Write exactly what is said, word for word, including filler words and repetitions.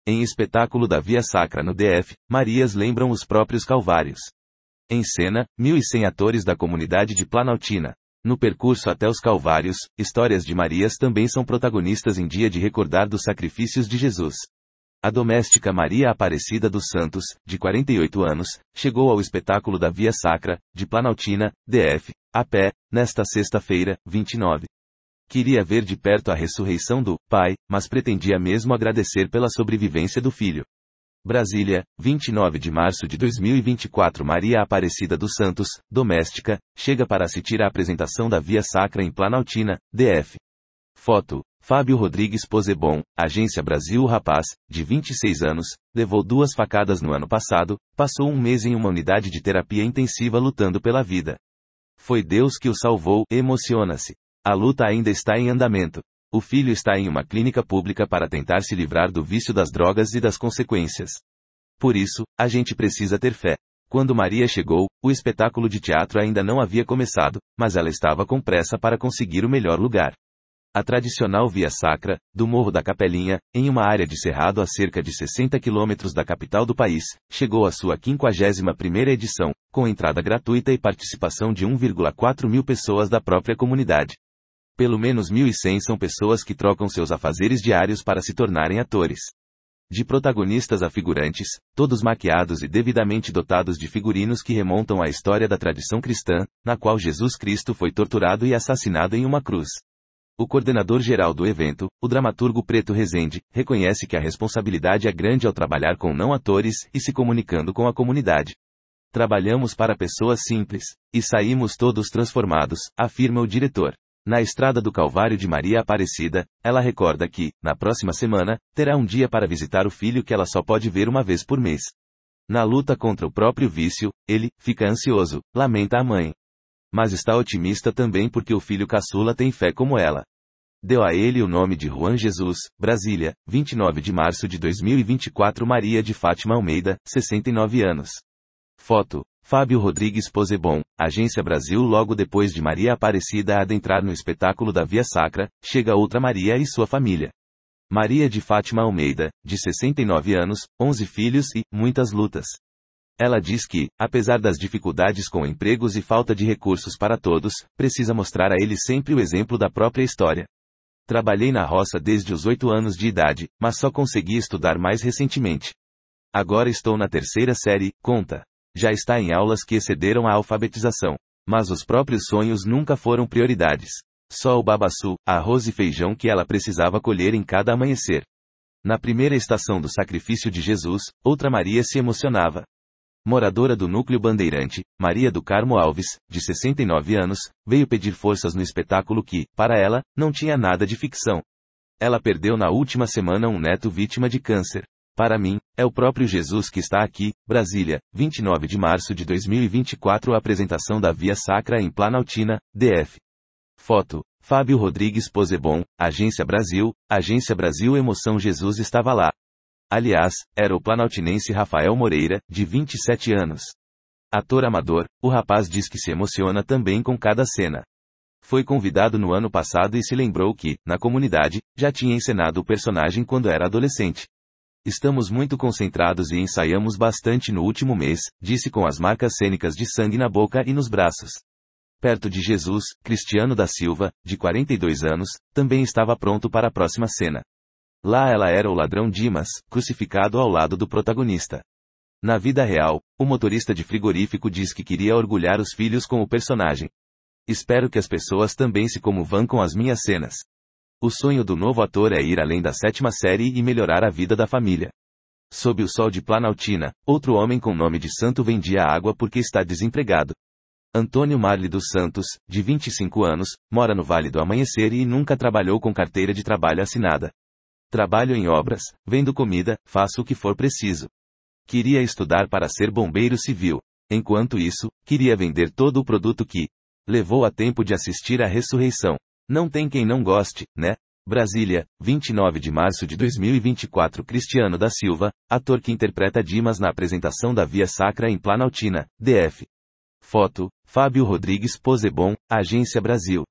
Em espetáculo da Via Sacra no D F, Marias lembram os próprios Calvários. Em cena, mil e cem atores da comunidade de Planaltina. No percurso até os Calvários, histórias de Marias também são protagonistas em dia de recordar dos sacrifícios de Jesus. A doméstica Maria Aparecida dos Santos, de quarenta e oito anos, chegou ao espetáculo da Via Sacra, de Planaltina, D F, a pé, nesta sexta-feira, vinte e nove. Queria ver de perto a ressurreição do Pai, mas pretendia mesmo agradecer pela sobrevivência do Filho. Brasília, vinte e nove de março de dois mil e vinte e quatro. Maria Aparecida dos Santos, doméstica, chega para assistir à apresentação da Via Sacra em Planaltina, D F. Foto: Fábio Rodrigues Posebon, Agência Brasil. O rapaz, de vinte e seis anos, levou duas facadas no ano passado, passou um mês em uma unidade de terapia intensiva lutando pela vida. Foi Deus que o salvou. Emociona-se. A luta ainda está em andamento. O filho está em uma clínica pública para tentar se livrar do vício das drogas e das consequências. Por isso, a gente precisa ter fé. Quando Maria chegou, o espetáculo de teatro ainda não havia começado, mas ela estava com pressa para conseguir o melhor lugar. A tradicional Via Sacra, do Morro da Capelinha, em uma área de cerrado a cerca de sessenta quilômetros da capital do país, chegou à sua quinquagésima primeira edição, com entrada gratuita e participação de uma vírgula quatro mil pessoas da própria comunidade. Pelo menos mil e cem são pessoas que trocam seus afazeres diários para se tornarem atores. De protagonistas a figurantes, todos maquiados e devidamente dotados de figurinos que remontam à história da tradição cristã, na qual Jesus Cristo foi torturado e assassinado em uma cruz. O coordenador geral do evento, o dramaturgo Preto Rezende, reconhece que a responsabilidade é grande ao trabalhar com não-atores e se comunicando com a comunidade. Trabalhamos para pessoas simples, e saímos todos transformados, afirma o diretor. Na Estrada do Calvário de Maria Aparecida, ela recorda que, na próxima semana, terá um dia para visitar o filho que ela só pode ver uma vez por mês. Na luta contra o próprio vício, ele fica ansioso, lamenta a mãe. Mas está otimista também porque o filho caçula tem fé como ela. Deu a ele o nome de Juan Jesus. Brasília, vinte e nove de março de dois mil e vinte e quatro. Maria de Fátima Almeida, sessenta e nove anos. Foto: Fábio Rodrigues Posebon, Agência Brasil. Logo depois de Maria Aparecida adentrar no espetáculo da Via Sacra, chega outra Maria e sua família. Maria de Fátima Almeida, de sessenta e nove anos, onze filhos e muitas lutas. Ela diz que, apesar das dificuldades com empregos e falta de recursos para todos, precisa mostrar a eles sempre o exemplo da própria história. Trabalhei na roça desde os oito anos de idade, mas só consegui estudar mais recentemente. Agora estou na terceira série, conta. Já está em aulas que excederam a alfabetização. Mas os próprios sonhos nunca foram prioridades. Só o babaçu, arroz e feijão que ela precisava colher em cada amanhecer. Na primeira estação do sacrifício de Jesus, outra Maria se emocionava. Moradora do Núcleo Bandeirante, Maria do Carmo Alves, de sessenta e nove anos, veio pedir forças no espetáculo que, para ela, não tinha nada de ficção. Ela perdeu na última semana um neto vítima de câncer. Para mim, é o próprio Jesus que está aqui. Brasília, vinte e nove de março de dois mil e vinte e quatro. A apresentação da Via Sacra em Planaltina, D F. Foto: Fábio Rodrigues Posebon, Agência Brasil. Agência Brasil. Emoção. Jesus estava lá. Aliás, era o planaltinense Rafael Moreira, de vinte e sete anos. Ator amador, o rapaz diz que se emociona também com cada cena. Foi convidado no ano passado e se lembrou que, na comunidade, já tinha encenado o personagem quando era adolescente. Estamos muito concentrados e ensaiamos bastante no último mês, disse com as marcas cênicas de sangue na boca e nos braços. Perto de Jesus, Cristiano da Silva, de quarenta e dois anos, também estava pronto para a próxima cena. Lá ela era o ladrão Dimas, crucificado ao lado do protagonista. Na vida real, o motorista de frigorífico diz que queria orgulhar os filhos com o personagem. Espero que as pessoas também se comovam com as minhas cenas. O sonho do novo ator é ir além da sétima série e melhorar a vida da família. Sob o sol de Planaltina, outro homem com nome de santo vendia água porque está desempregado. Antônio Marli dos Santos, de vinte e cinco anos, mora no Vale do Amanhecer e nunca trabalhou com carteira de trabalho assinada. Trabalho em obras, vendo comida, faço o que for preciso. Queria estudar para ser bombeiro civil. Enquanto isso, queria vender todo o produto que levou a tempo de assistir à ressurreição. Não tem quem não goste, né? Brasília, vinte e nove de março de dois mil e vinte e quatro. Cristiano da Silva, ator que interpreta Dimas na apresentação da Via Sacra em Planaltina, D F. Foto: Fábio Rodrigues Posebon, Agência Brasil.